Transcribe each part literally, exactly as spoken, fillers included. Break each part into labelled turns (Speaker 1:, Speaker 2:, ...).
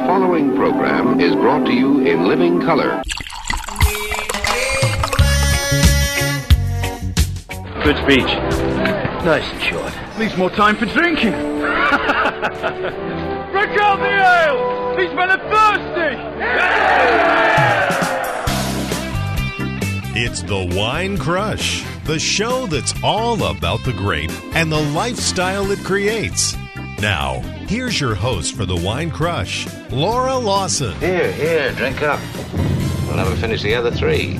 Speaker 1: following program is brought to you in living color.
Speaker 2: Good speech.
Speaker 3: Nice and short.
Speaker 2: Leaves more time for drinking. Break out the ale! These men are thirsty!
Speaker 4: It's the Wine Crush, the show that's all about the grape and the lifestyle it creates. Now, here's your host for the Wine Crush, Laura Lawson.
Speaker 3: Here, here, drink up. We'll never finish the other three.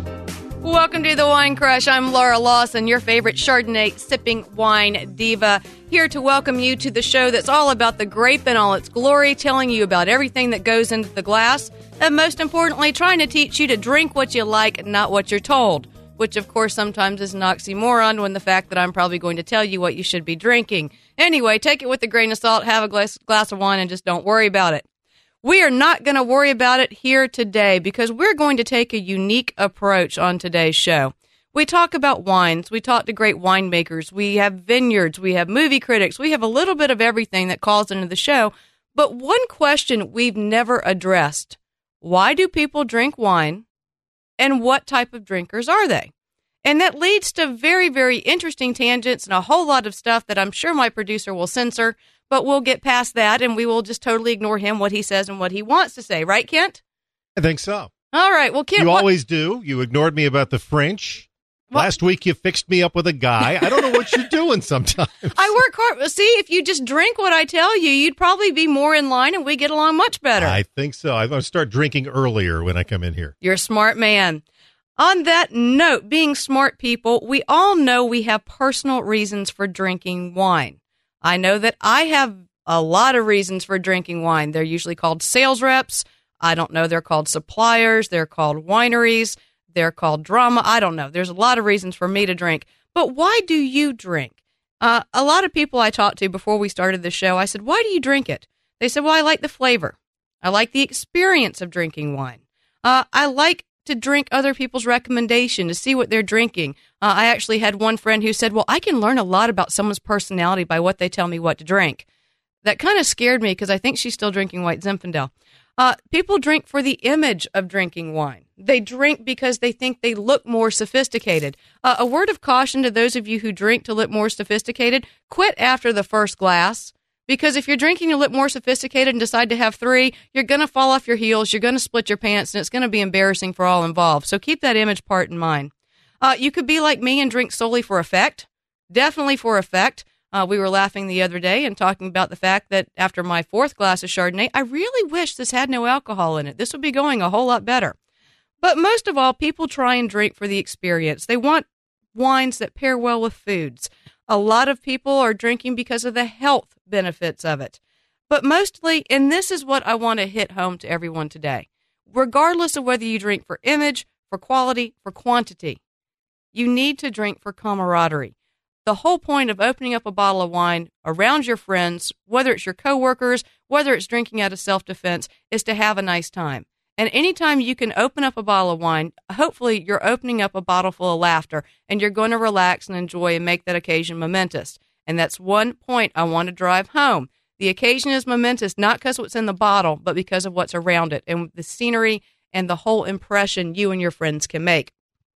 Speaker 5: Welcome to the Wine Crush. I'm Laura Lawson, your favorite Chardonnay sipping wine diva, here to welcome you to the show that's all about the grape in all its glory, telling you about everything that goes into the glass, and most importantly, trying to teach you to drink what you like, not what you're told, which of course sometimes is an oxymoron when the fact that I'm probably going to tell you what you should be drinking. Anyway, take it with a grain of salt, have a glass, glass of wine, and just don't worry about it. We are not going to worry about it here today because we're going to take a unique approach on today's show. We talk about wines. We talk to great winemakers. We have vineyards. We have movie critics. We have a little bit of everything that calls into the show. But one question we've never addressed: why do people drink wine, and what type of drinkers are they? And that leads to very, very interesting tangents and a whole lot of stuff that I'm sure my producer will censor. But we'll get past that, and we will just totally ignore him, what he says and what he wants to say. Right, Kent?
Speaker 6: I think so.
Speaker 5: All right. Well, Kent...
Speaker 6: You
Speaker 5: what...
Speaker 6: always do. You ignored me about the French.
Speaker 5: What?
Speaker 6: Last week, you fixed me up with a guy. I don't know what you're doing sometimes.
Speaker 5: I work hard. See, if you just drink what I tell you, you'd probably be more in line, and we get along much better.
Speaker 6: I think so. I'm going to start drinking earlier when I come in here.
Speaker 5: You're a smart man. On that note, being smart people, we all know we have personal reasons for drinking wine. I know that I have a lot of reasons for drinking wine. They're usually called sales reps. I don't know. They're called suppliers. They're called wineries. They're called drama. I don't know. There's a lot of reasons for me to drink. But why do you drink? Uh, a lot of people I talked to before we started the show, I said, why do you drink it? They said, well, I like the flavor. I like the experience of drinking wine. Uh, I like to drink other people's recommendation, to see what they're drinking. Uh, I actually had one friend who said, well, I can learn a lot about someone's personality by what they tell me what to drink. That kind of scared me because I think she's still drinking white Zinfandel. Uh, people drink for the image of drinking wine. They drink because they think they look more sophisticated. Uh, a word of caution to those of you who drink to look more sophisticated: quit after the first glass. Because if you're drinking to look more sophisticated and decide to have three, you're going to fall off your heels, you're going to split your pants, and it's going to be embarrassing for all involved. So keep that image part in mind. Uh, you could be like me and drink solely for effect. Definitely for effect. Uh, we were laughing the other day and talking about the fact that after my fourth glass of Chardonnay, I really wish this had no alcohol in it. This would be going a whole lot better. But most of all, people try and drink for the experience. They want wines that pair well with foods. A lot of people are drinking because of the health benefits of it. But mostly, and this is what I want to hit home to everyone today, regardless of whether you drink for image, for quality, for quantity, you need to drink for camaraderie. The whole point of opening up a bottle of wine around your friends, whether it's your coworkers, whether it's drinking out of self-defense, is to have a nice time. And anytime you can open up a bottle of wine, hopefully you're opening up a bottle full of laughter, and you're going to relax and enjoy and make that occasion momentous. And that's one point I want to drive home. The occasion is momentous, not because of what's in the bottle, but because of what's around it and the scenery and the whole impression you and your friends can make.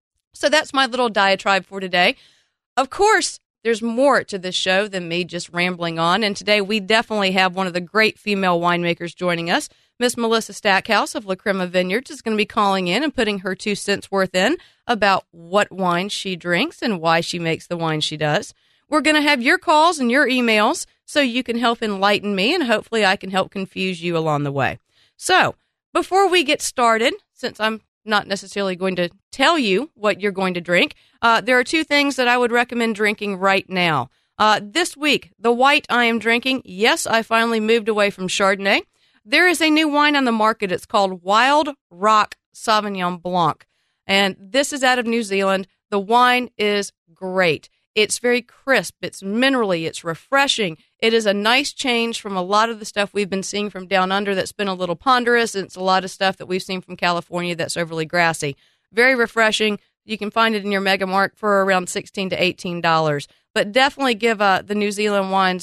Speaker 5: So that's my little diatribe for today. Of course, there's more to this show than me just rambling on, and today we definitely have one of the great female winemakers joining us. Miss Melissa Stackhouse of La Crema Vineyards is going to be calling in and putting her two cents worth in about what wine she drinks and why she makes the wine she does. We're going to have your calls and your emails so you can help enlighten me, and hopefully I can help confuse you along the way. So, before we get started, since I'm not necessarily going to tell you what you're going to drink, uh, there are two things that I would recommend drinking right now. Uh, this week, the white I am drinking, yes, I finally moved away from Chardonnay. There is a new wine on the market. It's called Wild Rock Sauvignon Blanc, and this is out of New Zealand. The wine is great. It's very crisp. It's minerally. It's refreshing. It is a nice change from a lot of the stuff we've been seeing from down under that's been a little ponderous. It's a lot of stuff that we've seen from California that's overly grassy. Very refreshing. You can find it in your Mega Mart for around sixteen to eighteen dollars. But definitely give uh, the New Zealand wines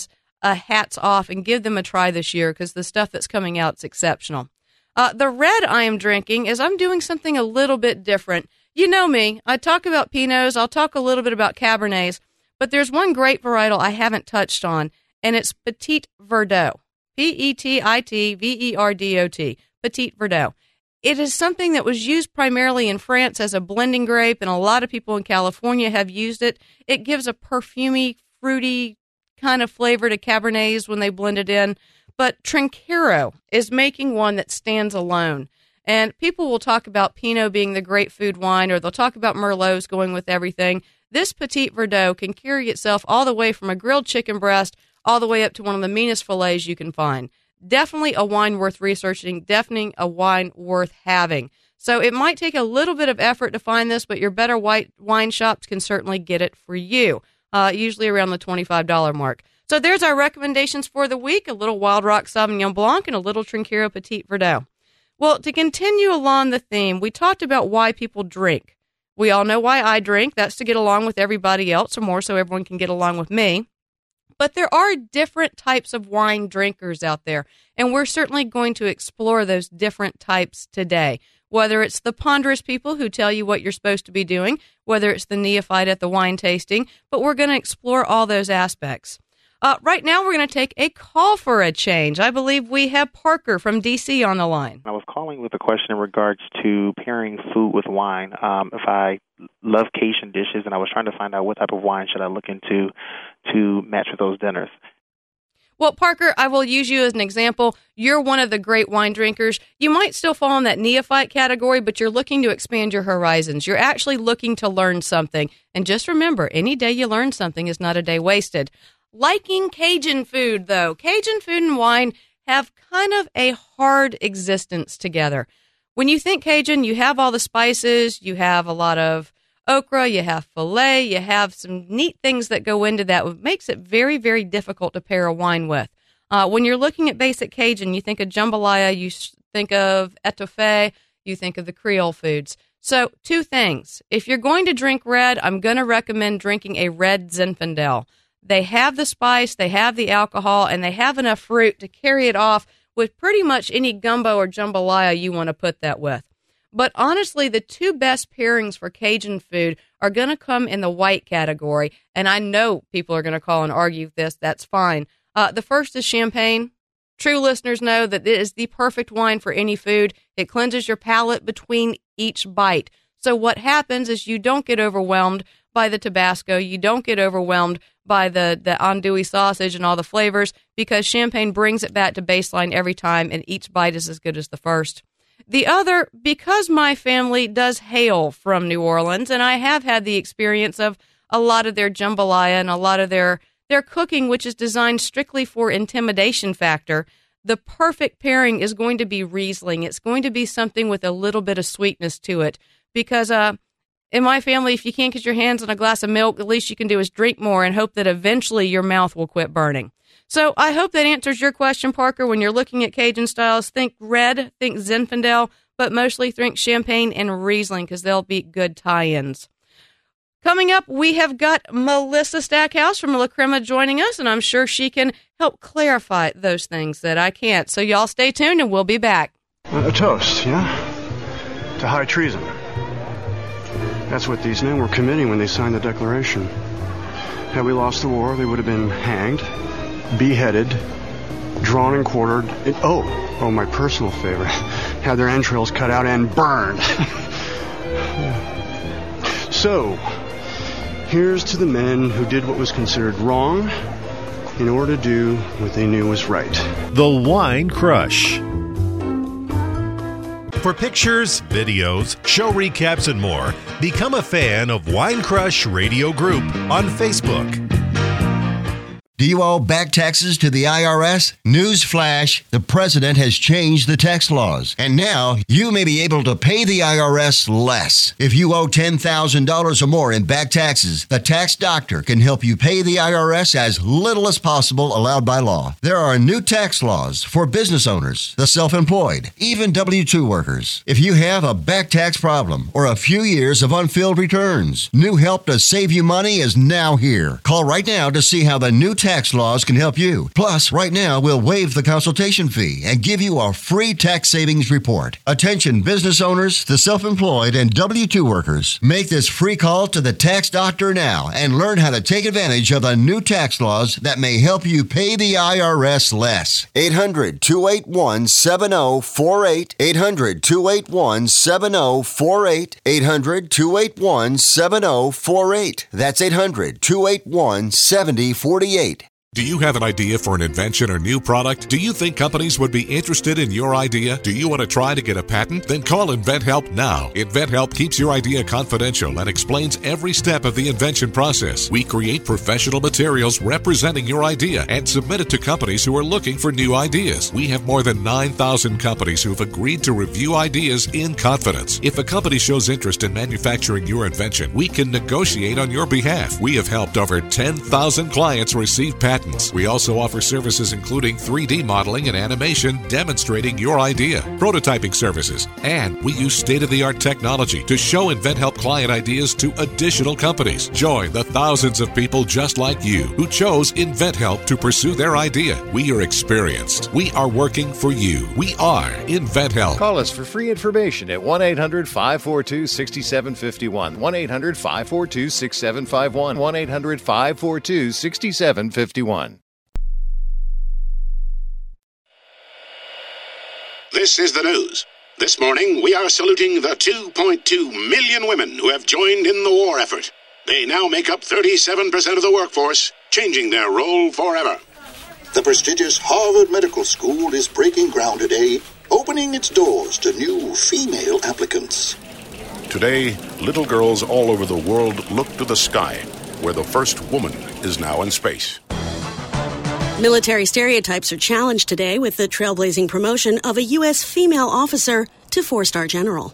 Speaker 5: a hats off and give them a try this year because the stuff that's coming out is exceptional. Uh, the red I am drinking is I'm doing something a little bit different. You know me. I talk about Pinots. I'll talk a little bit about Cabernets. But there's one great varietal I haven't touched on, and it's Petit Verdot. P E T I T V E R D O T. Petit Verdot. It is something that was used primarily in France as a blending grape, and a lot of people in California have used it. It gives a perfumey, fruity kind of flavor to Cabernets when they blend it in. But Trinchero is making one that stands alone. And people will talk about Pinot being the great food wine, or they'll talk about Merlots going with everything. This Petit Verdot can carry itself all the way from a grilled chicken breast all the way up to one of the meanest fillets you can find. Definitely a wine worth researching, definitely a wine worth having. So it might take a little bit of effort to find this, but your better white wine shops can certainly get it for you, uh, usually around the twenty-five dollars mark. So there's our recommendations for the week, a little Wild Rock Sauvignon Blanc and a little Trinchero Petit Verdot. Well, to continue along the theme, we talked about why people drink. We all know why I drink. That's to get along with everybody else, or more so everyone can get along with me. But there are different types of wine drinkers out there, and we're certainly going to explore those different types today. Whether it's the ponderous people who tell you what you're supposed to be doing, whether it's the neophyte at the wine tasting, but we're going to explore all those aspects. Uh, right now, we're going to take a call for a change. I believe we have Parker from D C on the line.
Speaker 7: I was calling with a question in regards to pairing food with wine. Um, if I love Cajun dishes, and I was trying to find out what type of wine should I look into to match with those dinners.
Speaker 5: Well, Parker, I will use you as an example. You're one of the great wine drinkers. You might still fall in that neophyte category, but you're looking to expand your horizons. You're actually looking to learn something. And just remember, any day you learn something is not a day wasted. Liking Cajun food, though. Cajun food and wine have kind of a hard existence together. When you think Cajun, you have all the spices, you have a lot of okra, you have filet, you have some neat things that go into that, which makes it very, very difficult to pair a wine with. Uh, when you're looking at basic Cajun, you think of jambalaya, you think of etouffee, you think of the Creole foods. So, two things. If you're going to drink red, I'm going to recommend drinking a red Zinfandel. They have the spice, they have the alcohol, and they have enough fruit to carry it off with pretty much any gumbo or jambalaya you want to put that with. But honestly, the two best pairings for Cajun food are going to come in the white category, and I know people are going to call and argue this. That's fine. Uh, the first is champagne. True listeners know that it is the perfect wine for any food. It cleanses your palate between each bite. So what happens is you don't get overwhelmed by the Tabasco. You don't get overwhelmed by the, the andouille sausage and all the flavors, because champagne brings it back to baseline every time, and each bite is as good as the first. The other, because my family does hail from New Orleans, and I have had the experience of a lot of their jambalaya and a lot of their, their cooking, which is designed strictly for intimidation factor, the perfect pairing is going to be Riesling. It's going to be something with a little bit of sweetness to it, because uh, in my family, if you can't get your hands on a glass of milk, the least you can do is drink more and hope that eventually your mouth will quit burning. So I hope that answers your question, Parker. When you're looking at Cajun styles, think red, think Zinfandel, but mostly think champagne and Riesling, because they'll be good tie-ins. Coming up, we have got Melissa Stackhouse from La Crema joining us, and I'm sure she can help clarify those things that I can't. So y'all stay tuned, and we'll be back.
Speaker 8: A toast, yeah? To high treason. That's what these men were committing when they signed the Declaration. Had we lost the war, they would have been hanged, beheaded, drawn and quartered. It, oh, oh, my personal favorite. Had their entrails cut out and burned. So, here's to the men who did what was considered wrong in order to do what they knew was right.
Speaker 4: The Wine Crush. For pictures, videos, show recaps, and more, become a fan of Wine Crush Radio Group on Facebook.
Speaker 9: Do you owe back taxes to the I R S? Newsflash, the president has changed the tax laws, and now you may be able to pay the I R S less. If you owe ten thousand dollars or more in back taxes, the Tax Doctor can help you pay the I R S as little as possible allowed by law. There are new tax laws for business owners, the self-employed, even W two workers. If you have a back tax problem or a few years of unfilled returns, new help to save you money is now here. Call right now to see how the new tax tax laws can help you. Plus, right now, we'll waive the consultation fee and give you a free tax savings report. Attention business owners, the self-employed, and W two workers. Make this free call to the tax doctor now and learn how to take advantage of the new tax laws that may help you pay the I R S less. eight hundred, two eight one, seven oh four eight. eight hundred, two eight one, seven oh four eight. eight hundred, two eight one, seven oh four eight. That's eight hundred, two eight one, seven oh four eight.
Speaker 10: Do you have an idea for an invention or new product? Do you think companies would be interested in your idea? Do you want to try to get a patent? Then call InventHelp now. InventHelp keeps your idea confidential and explains every step of the invention process. We create professional materials representing your idea and submit it to companies who are looking for new ideas. We have more than nine thousand companies who have agreed to review ideas in confidence. If a company shows interest in manufacturing your invention, we can negotiate on your behalf. We have helped over ten thousand clients receive patents. We also offer services including three D modeling and animation demonstrating your idea, prototyping services, and we use state-of-the-art technology to show InventHelp client ideas to additional companies. Join the thousands of people just like you who chose InventHelp to pursue their idea. We are experienced. We are working for you. We are InventHelp.
Speaker 11: Call us for free information at one eight hundred, five four two, six seven five one. one eight hundred, five four two, six seven five one. one eight hundred, five four two, six seven five one.
Speaker 12: This is the news. This morning, we are saluting the two point two million women who have joined in the war effort. They now make up thirty-seven percent of the workforce, changing their role forever.
Speaker 13: The prestigious Harvard Medical School is breaking ground today, opening its doors to new female applicants.
Speaker 12: Today, little girls all over the world look to the sky, where the first woman is now in space.
Speaker 14: Military stereotypes are challenged today with the trailblazing promotion of a U S female officer to four-star general.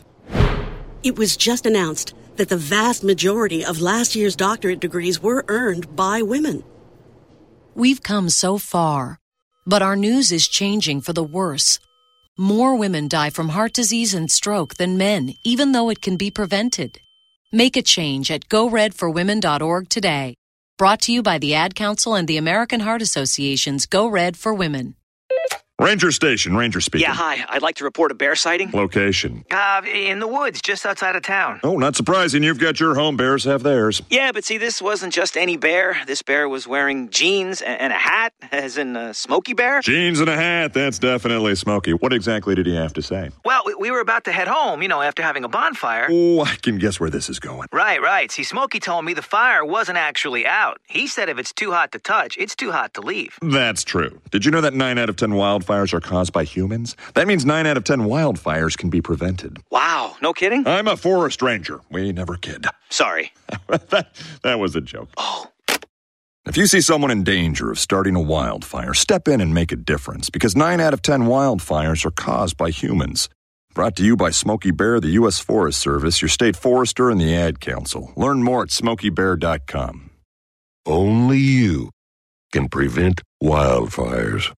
Speaker 14: It was just announced that the vast majority of last year's doctorate degrees were earned by women.
Speaker 15: We've come so far, but our news is changing for the worse. More women die from heart disease and stroke than men, even though it can be prevented. Make a change at go red for women dot org today. Brought to you by the Ad Council and the American Heart Association's Go Red for Women.
Speaker 16: Ranger Station, Ranger speaking.
Speaker 17: Yeah, hi. I'd like to report a bear sighting.
Speaker 16: Location?
Speaker 17: Uh, in the woods, just outside of town.
Speaker 16: Oh, not surprising. You've got your home. Bears have theirs.
Speaker 17: Yeah, but see, this wasn't just any bear. This bear was wearing jeans and a hat, as in a Smokey Bear.
Speaker 16: Jeans and a hat. That's definitely Smokey. What exactly did he have to say?
Speaker 17: Well, we were about to head home, you know, after having a bonfire.
Speaker 16: Oh, I can guess where this is going.
Speaker 17: Right, right. See, Smokey told me the fire wasn't actually out. He said if it's too hot to touch, it's too hot to leave.
Speaker 16: That's true. Did you know that nine out of ten wildfires are caused by humans? That means nine out of ten wildfires can be prevented.
Speaker 17: Wow, no kidding?
Speaker 16: I'm a forest ranger. We never kid.
Speaker 17: Sorry.
Speaker 16: that, that was a joke.
Speaker 17: Oh.
Speaker 16: If you see someone in danger of starting a wildfire, step in and make a difference, because nine out of ten wildfires are caused by humans. Brought to you by Smokey Bear, the U S Forest Service, your state forester, and the Ad Council. Learn more at smokey bear dot com.
Speaker 18: Only you can prevent wildfires.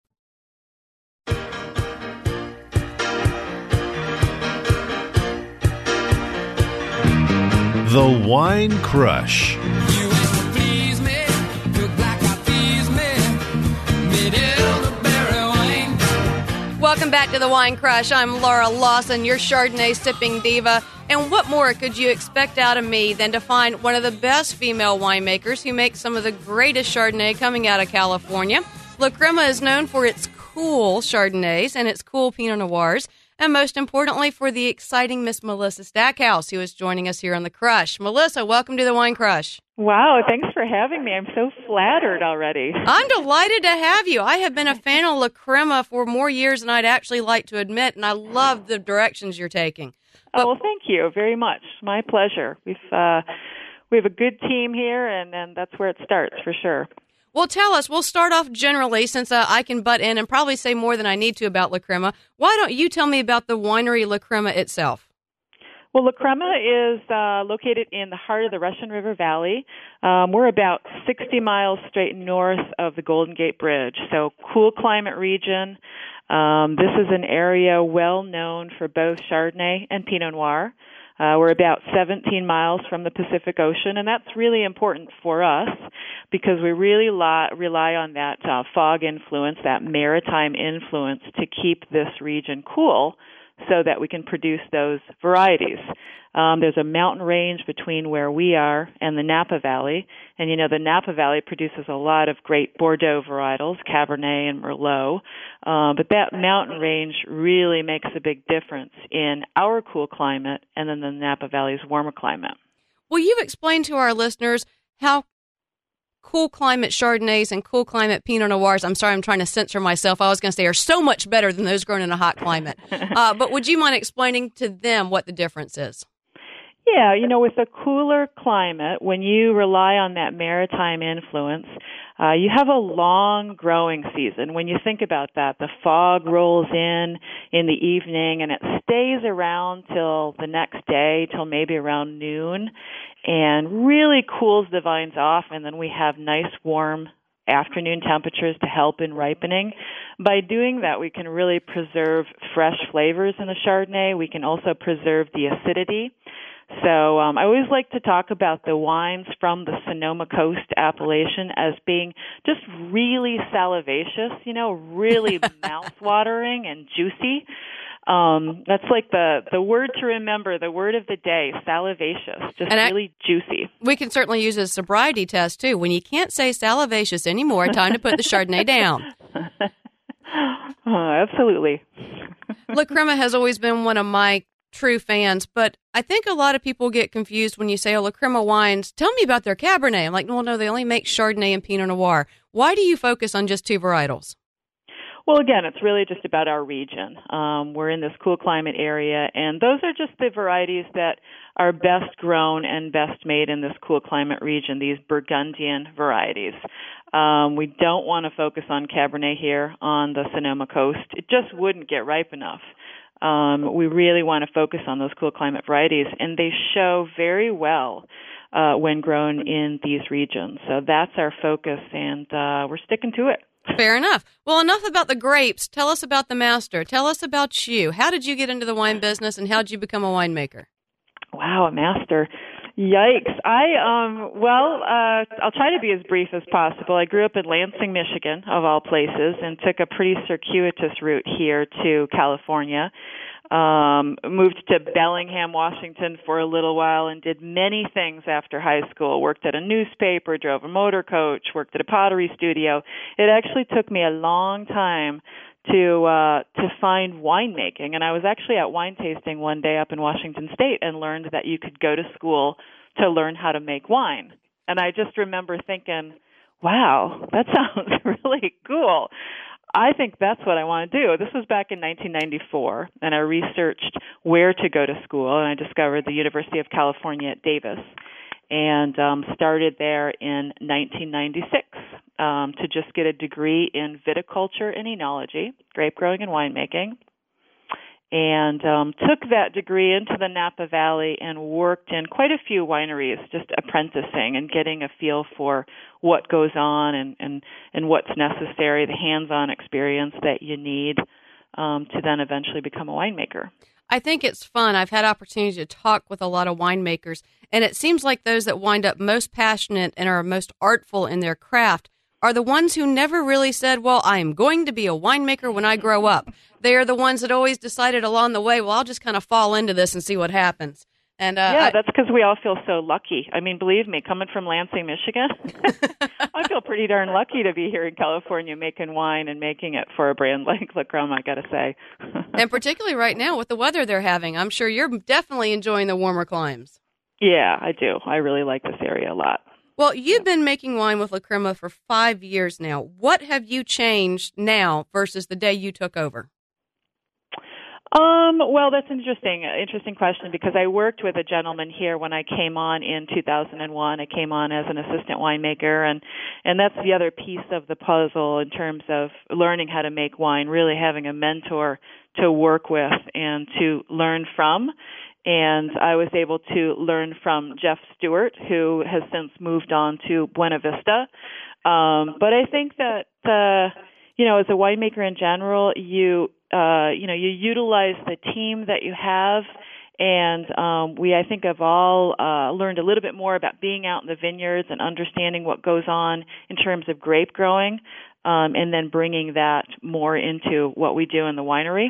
Speaker 4: The Wine Crush.
Speaker 5: Welcome back to the Wine Crush. I'm Laura Lawson, your Chardonnay sipping diva. And what more could you expect out of me than to find one of the best female winemakers who makes some of the greatest Chardonnay coming out of California? La Crema is known for its cool Chardonnays and its cool Pinot Noirs, and most importantly for the exciting Miss Melissa Stackhouse, who is joining us here on The Crush. Melissa, welcome to the Wine Crush.
Speaker 19: Wow, thanks for having me. I'm so flattered already.
Speaker 5: I'm delighted to have you. I have been a fan of La Crema for more years than I'd actually like to admit, and I love the directions you're taking.
Speaker 19: But, oh, well, thank you very much. My pleasure. We've uh, we have a good team here, and, and that's where it starts for sure.
Speaker 5: Well, tell us. We'll start off generally, since uh, I can butt in and probably say more than I need to about La Crema. Why don't you tell me about the winery La Crema itself?
Speaker 19: Well, La Crema is uh, located in the heart of the Russian River Valley. Um, we're about sixty miles straight north of the Golden Gate Bridge, so cool climate region. Um, this is an area well known for both Chardonnay and Pinot Noir. Uh, we're about seventeen miles from the Pacific Ocean, and that's really important for us because we really li- rely on that uh, fog influence, that maritime influence, to keep this region cool so that we can produce those varieties. Um, there's a mountain range between where we are and the Napa Valley, and you know the Napa Valley produces a lot of great Bordeaux varietals, Cabernet and Merlot, uh, but that mountain range really makes a big difference in our cool climate and then the Napa Valley's warmer climate.
Speaker 5: Well, you've explained to our listeners how cool climate Chardonnays and cool climate Pinot Noirs, I'm sorry, I'm trying to censor myself. I was going to say are so much better than those grown in a hot climate. Uh, but would you mind explaining to them what the difference is?
Speaker 19: Yeah, you know, with a cooler climate, when you rely on that maritime influence, uh, you have a long growing season. When you think about that, the fog rolls in in the evening and it stays around till the next day, till maybe around noon, and really cools the vines off, and then we have nice warm afternoon temperatures to help in ripening. By doing that, we can really preserve fresh flavors in the Chardonnay. We can also preserve the acidity. So um, I always like to talk about the wines from the Sonoma Coast appellation as being just really salivacious, you know, really mouth-watering and juicy. Um, that's like the, the word to remember, the word of the day, salivacious, just
Speaker 5: and
Speaker 19: really
Speaker 5: I,
Speaker 19: juicy.
Speaker 5: We can certainly use a sobriety test, too. When you can't say salivacious anymore, time to put the Chardonnay down.
Speaker 19: Oh, absolutely.
Speaker 5: La Crema has always been one of my true fans, but I think a lot of people get confused when you say, oh, La Crema wines, tell me about their Cabernet. I'm like, well, no, they only make Chardonnay and Pinot Noir. Why do you focus on just two varietals?
Speaker 19: Well, again, it's really just about our region. Um, we're in this cool climate area, and those are just the varieties that are best grown and best made in this cool climate region, these Burgundian varieties. Um, we don't want to focus on Cabernet here on the Sonoma Coast. It just wouldn't get ripe enough. Um, we really want to focus on those cool climate varieties, and they show very well uh, when grown in these regions. So that's our focus, and uh, we're sticking to it.
Speaker 5: Fair enough. Well, enough about the grapes. Tell us about the master. Tell us about you. How did you get into the wine business, and how did you become a winemaker?
Speaker 19: Wow, a master. Yikes. I, um, well, uh, I'll try to be as brief as possible. I grew up in Lansing, Michigan, of all places, and took a pretty circuitous route here to California. Um, moved to Bellingham, Washington for a little while and did many things after high school. Worked at a newspaper, drove a motor coach, worked at a pottery studio. It actually took me a long time to uh to find winemaking, and I was actually at wine tasting one day up in Washington State and learned that you could go to school to learn how to make wine. And I just remember thinking, wow, that sounds really cool. I think that's what I want to do. This was back in nineteen ninety-four, and I researched where to go to school, and I discovered the University of California at Davis, and um, started there in nineteen ninety-six um, to just get a degree in viticulture and enology, grape growing and winemaking, and um, took that degree into the Napa Valley and worked in quite a few wineries, just apprenticing and getting a feel for what goes on and, and, and what's necessary, the hands-on experience that you need um, to then eventually become a winemaker.
Speaker 5: I think it's fun. I've had opportunity to talk with a lot of winemakers, and it seems like those that wind up most passionate and are most artful in their craft are the ones who never really said, well, I am going to be a winemaker when I grow up. They are the ones that always decided along the way, well, I'll just kind of fall into this and see what happens. And uh,
Speaker 19: yeah,
Speaker 5: I,
Speaker 19: that's because we all feel so lucky. I mean, believe me, coming from Lansing, Michigan, I feel pretty darn lucky to be here in California making wine and making it for a brand like La Crema, I got to say.
Speaker 5: And particularly right now with the weather they're having, I'm sure you're definitely enjoying the warmer climes.
Speaker 19: Yeah, I do. I really like this area a lot.
Speaker 5: Well, you've been making wine with La Crema for five years now. What have you changed now versus the day you took over?
Speaker 19: Um, well, that's an interesting, interesting question because I worked with a gentleman here when I came on in two thousand one. I came on as an assistant winemaker, and, and that's the other piece of the puzzle in terms of learning how to make wine, really having a mentor to work with and to learn from. And I was able to learn from Jeff Stewart, who has since moved on to Buena Vista. Um, but I think that, uh, you know, as a winemaker in general, you, uh, you know, you utilize the team that you have And um, we, I think, have all uh, learned a little bit more about being out in the vineyards and understanding what goes on in terms of grape growing, um, and then bringing that more into what we do in the winery.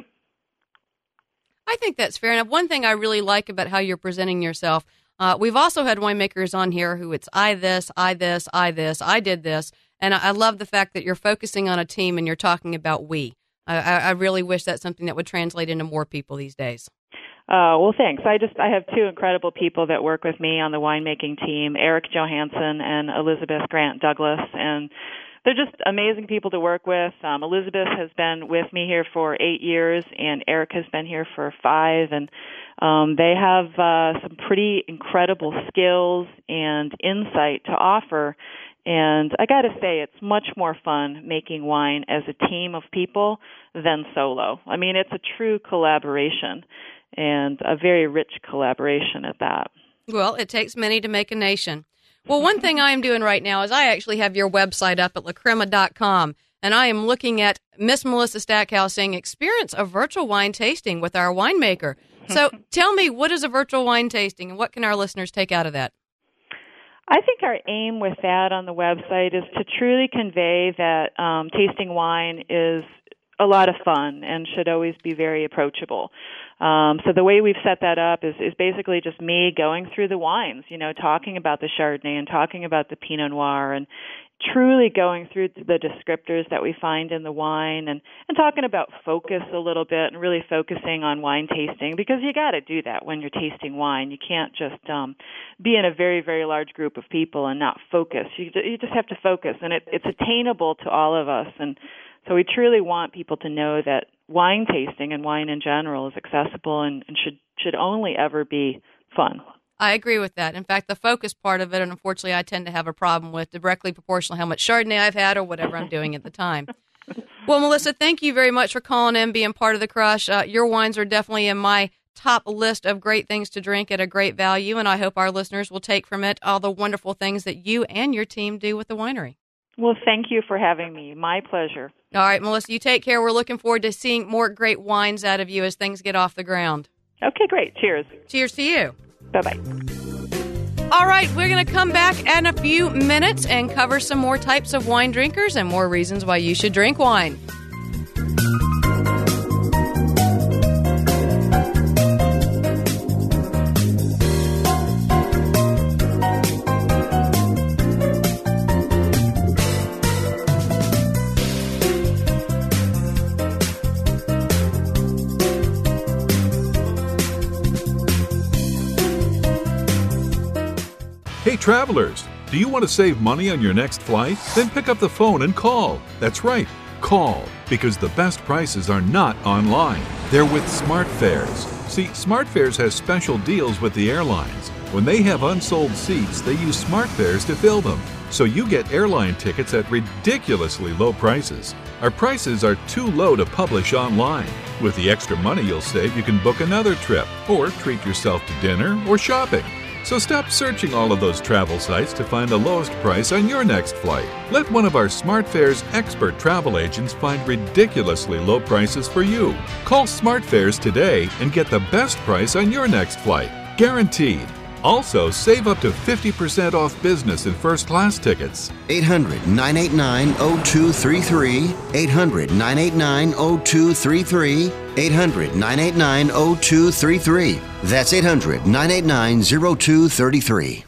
Speaker 5: I think that's fair. And one thing I really like about how you're presenting yourself, uh, we've also had winemakers on here who it's I this, I this, I this, I did this. And I, I love the fact that you're focusing on a team and you're talking about we. I, I really wish that's something that would translate into more people these days.
Speaker 19: Uh, well, thanks. I just I have two incredible people that work with me on the winemaking team, Eric Johansson and Elizabeth Grant Douglas, and they're just amazing people to work with. Um, Elizabeth has been with me here for eight years, and Eric has been here for five, and um, they have uh, some pretty incredible skills and insight to offer. And I got to say, it's much more fun making wine as a team of people than solo. I mean, it's a true collaboration, and a very rich collaboration at that.
Speaker 5: Well, it takes many to make a nation. Well, one thing I am doing right now is I actually have your website up at la crema dot com, and I am looking at Miss Melissa Stackhouse saying, experience a virtual wine tasting with our winemaker. So tell me, what is a virtual wine tasting, and what can our listeners take out of that?
Speaker 19: I think our aim with that on the website is to truly convey that um, tasting wine is a lot of fun and should always be very approachable. Um, so the way we've set that up is, is basically just me going through the wines, you know, talking about the Chardonnay and talking about the Pinot Noir and truly going through the descriptors that we find in the wine and, and talking about focus a little bit and really focusing on wine tasting, because you got to do that when you're tasting wine. You can't just um, be in a very, very large group of people and not focus. You, you just have to focus, and it, it's attainable to all of us. And so we truly want people to know that wine tasting and wine in general is accessible and, and should should only ever be fun.
Speaker 5: I agree with that. In fact, the focus part of it, and unfortunately I tend to have a problem with, directly proportional how much Chardonnay I've had or whatever I'm doing at the time. Well, Melissa, thank you very much for calling in, being part of the Crush. Uh, your wines are definitely in my top list of great things to drink at a great value, and I hope our listeners will take from it all the wonderful things that you and your team do with the winery.
Speaker 19: Well, thank you for having me. My pleasure.
Speaker 5: All right, Melissa, you take care. We're looking forward to seeing more great wines out of you as things get off the ground.
Speaker 19: Okay, great. Cheers.
Speaker 5: Cheers to you.
Speaker 19: Bye-bye.
Speaker 5: All right, we're going to come back in a few minutes and cover some more types of wine drinkers and more reasons why you should drink wine.
Speaker 20: Hey travelers, do you want to save money on your next flight? Then pick up the phone and call. That's right, call, because the best prices are not online. They're with SmartFares. See, SmartFares has special deals with the airlines. When they have unsold seats, they use SmartFares to fill them. So you get airline tickets at ridiculously low prices. Our prices are too low to publish online. With the extra money you'll save, you can book another trip or treat yourself to dinner or shopping. So stop searching all of those travel sites to find the lowest price on your next flight. Let one of our SmartFares expert travel agents find ridiculously low prices for you. Call SmartFares today and get the best price on your next flight. Guaranteed. Also, save up to fifty percent off business and first class tickets.
Speaker 9: eight hundred, nine eight nine, zero two three three. eight hundred, nine eight nine, zero two three three. eight hundred, nine eight nine, zero two three three. That's eight hundred, nine eight nine, zero two three three.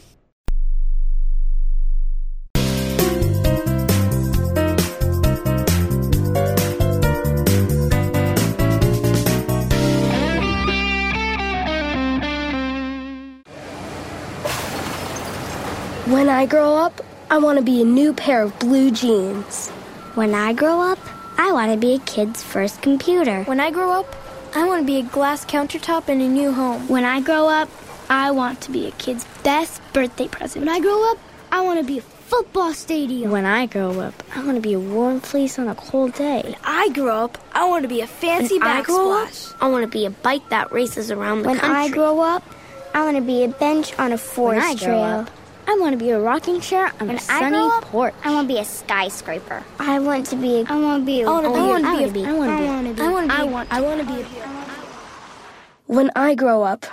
Speaker 21: When I grow up, I want to be a new pair of blue jeans.
Speaker 22: When I grow up, I want to be a kid's first computer.
Speaker 21: When I grow up, I want to be a glass countertop in a new home.
Speaker 22: When I grow up, I want to be a kid's best birthday present.
Speaker 21: When I grow up, I want to be a football stadium.
Speaker 22: When I grow up, I want to be a warm fleece on a cold day.
Speaker 21: When I grow up, I want to be a fancy
Speaker 22: when
Speaker 21: backsplash.
Speaker 22: I, I want to be a bike that races around the when
Speaker 21: country.
Speaker 22: When I grow up, I want to be a bench on a forest trail.
Speaker 21: Up, I want to be a rocking chair on
Speaker 22: when
Speaker 21: a sunny
Speaker 22: I up,
Speaker 21: porch.
Speaker 22: I want to be a skyscraper. I want to be a...
Speaker 21: I want to be a...
Speaker 22: I want to be...
Speaker 21: I want
Speaker 22: to
Speaker 21: be...
Speaker 22: be...
Speaker 21: I want to be... I want to be...
Speaker 22: I want to be...
Speaker 21: When I grow up,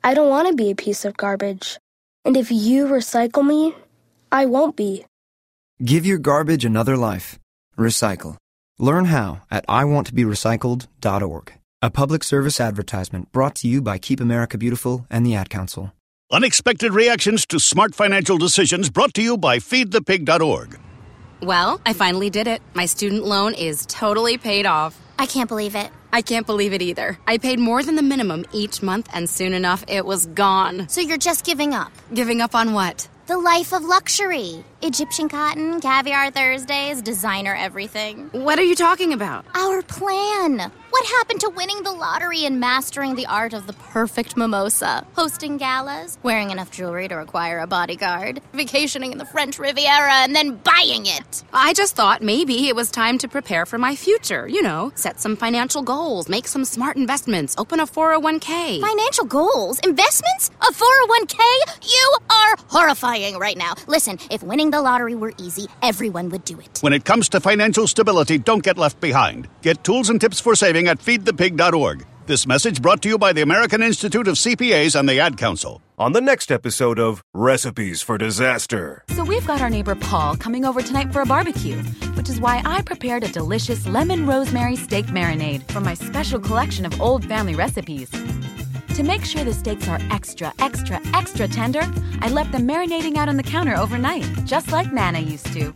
Speaker 21: I don't want to be a piece of garbage. And if you recycle me, I won't be.
Speaker 1: Give your garbage another life. Recycle. Learn how at I want to be recycled dot org. A public service advertisement brought to you by Keep America Beautiful and the Ad Council.
Speaker 2: Unexpected reactions to smart financial decisions brought to you by feed the pig dot org.
Speaker 23: Well, I finally did it. My student loan is totally paid off.
Speaker 24: I can't believe it.
Speaker 23: I can't believe it either. I paid more than the minimum each month, and soon enough, it was gone.
Speaker 24: So you're just giving up?
Speaker 23: Giving up on what?
Speaker 24: The life of luxury. Egyptian cotton, caviar Thursdays, designer everything.
Speaker 23: What are you talking about?
Speaker 24: Our plan. What happened to winning the lottery and mastering the art of the perfect mimosa? Hosting galas, wearing enough jewelry to require a bodyguard, vacationing in the French Riviera, and then buying it.
Speaker 23: I just thought maybe it was time to prepare for my future. You know, set some financial goals, make some smart investments, open a four oh one k.
Speaker 24: Financial goals? Investments? A four oh one k? You are horrifying right now. Listen, if winning the lottery were easy, everyone would do it.
Speaker 2: When it comes to financial stability, don't get left behind. Get tools and tips for saving at feed the pig dot org. This message brought to you by the American Institute of C P As and the Ad Council.
Speaker 25: On the next episode of Recipes for Disaster.
Speaker 26: So we've got our neighbor Paul coming over tonight for a barbecue, which is why I prepared a delicious lemon rosemary steak marinade from my special collection of old family recipes. To make sure the steaks are extra, extra, extra tender, I left them marinating out on the counter overnight, just like Nana used to.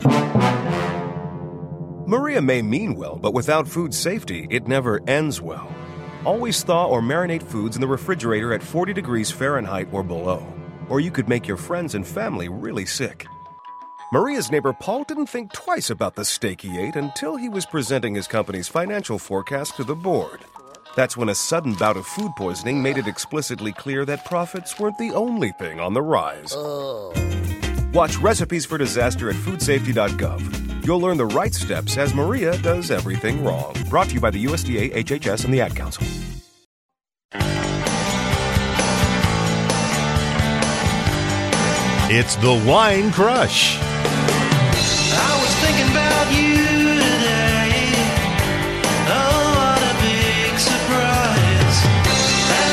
Speaker 25: Maria may mean well, but without food safety, it never ends well. Always thaw or marinate foods in the refrigerator at forty degrees Fahrenheit or below, or you could make your friends and family really sick. Maria's neighbor Paul didn't think twice about the steak he ate until he was presenting his company's financial forecast to the board. That's when a sudden bout of food poisoning made it explicitly clear that profits weren't the only thing on the rise.
Speaker 24: Oh.
Speaker 25: Watch Recipes for Disaster at food safety dot gov. You'll learn the right steps as Maria does everything wrong. Brought to you by the U S D A, H H S, and the Ad Council.
Speaker 4: It's the Wine Crush.
Speaker 27: I was thinking about you today. Oh, what a big surprise. That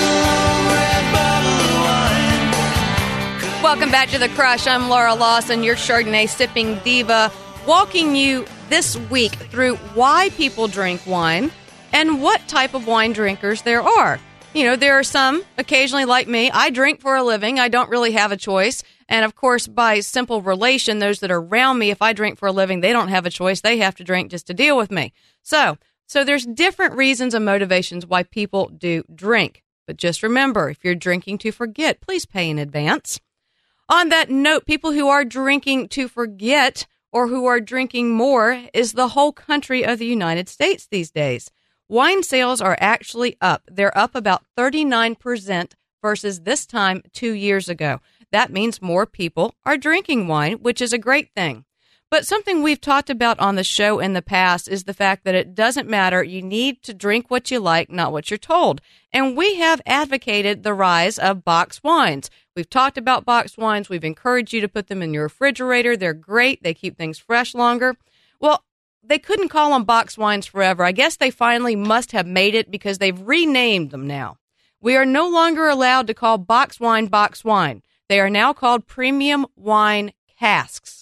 Speaker 27: long red bottle of wine.
Speaker 5: Welcome back to The Crush. I'm Laura Lawson, your Chardonnay sipping diva, walking you this week through why people drink wine and what type of wine drinkers there are. You know, there are some, occasionally like me, I drink for a living. I don't really have a choice. And of course, by simple relation, those that are around me, if I drink for a living, they don't have a choice. They have to drink just to deal with me. So, so there's different reasons and motivations why people do drink. But just remember, if you're drinking to forget, please pay in advance. On that note, people who are drinking to forget or who are drinking more is the whole country of the United States these days. Wine sales are actually up. They're up about thirty-nine percent versus this time two years ago. That means more people are drinking wine, which is a great thing. But something we've talked about on the show in the past is the fact that it doesn't matter. You need to drink what you like, not what you're told. And we have advocated the rise of boxed wines. We've talked about boxed wines. We've encouraged you to put them in your refrigerator. They're great. They keep things fresh longer. Well, they couldn't call them boxed wines forever. I guess they finally must have made it because they've renamed them now. We are no longer allowed to call boxed wine boxed wine. They are now called premium wine casks.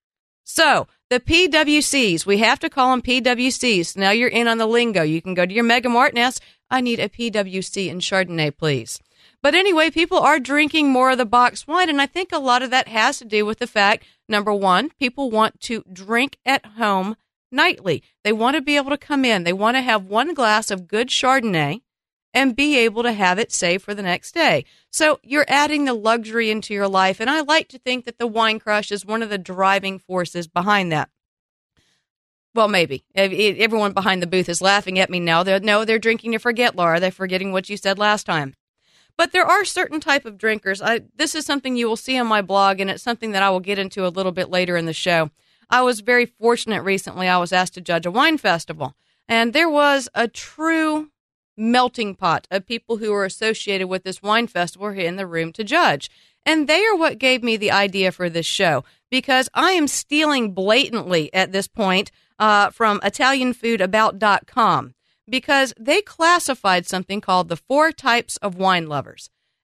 Speaker 5: So the P W Cs, we have to call them P W Cs. Now you're in on the lingo. You can go to your Mega Mart and ask, I need a P W C in Chardonnay, please. But anyway, people are drinking more of the boxed wine, and I think a lot of that has to do with the fact, number one, people want to drink at home nightly. They want to be able to come in. They want to have one glass of good Chardonnay and be able to have it saved for the next day. So you're adding the luxury into your life, and I like to think that the Wine Crush is one of the driving forces behind that. Well, maybe. Everyone behind the booth is laughing at me now. They're, no, they're drinking to forget, Laura. They're forgetting what you said last time. But there are certain type of drinkers. I, this is something you will see on my blog, and it's something that I will get into a little bit later in the show. I was very fortunate recently. I was asked to judge a wine festival, and there was a true melting pot of people who were associated with this wine festival here in the room to judge. And they are what gave me the idea for this show, because I am stealing blatantly at this point uh, from Italian Food About dot com, because they classified something called the four types of wine lovers.